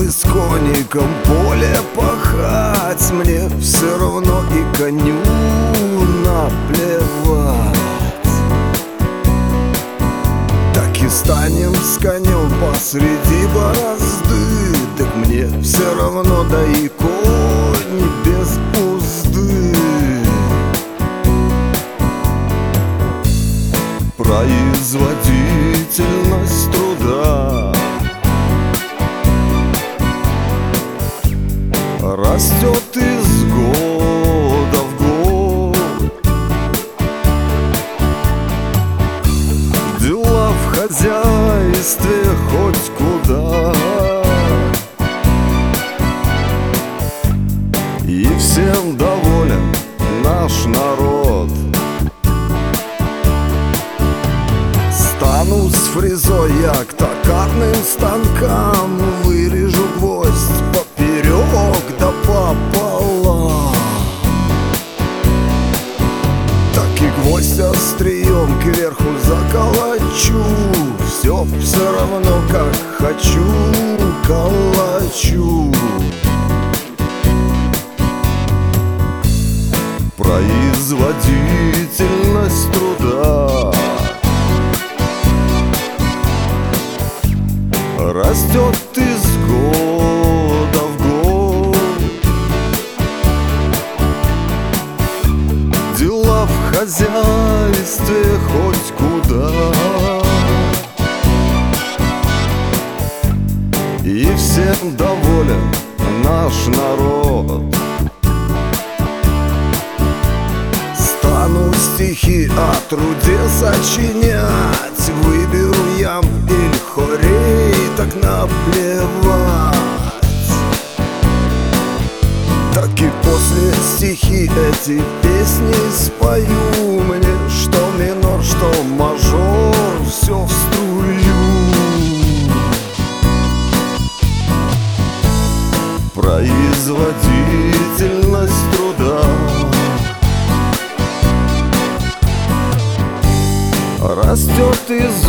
бы с коником поле пахать, мне все равно и коню наплевать. Так и станем с конем посреди борозды, так мне все равно, да и конь без узды. Производительность труда растет из года в год. Дела в хозяйстве хоть куда, и всем доволен наш народ. Стану с фрезой я к токарным станкам, вырежу гвоздь поперек да пополам. Так и гвоздь острием кверху заколочу, все равно как хочу колочу. Производительность труда растет из года в год. Дела в хозяйстве хоть куда, и всем доволен наш народ. Стану стихи о труде сочинять, выберу ям или хорей, так наплевать. Так и после стихи эти песни спою, мне что минор, что мажор, все в струю. Производительность труда растет из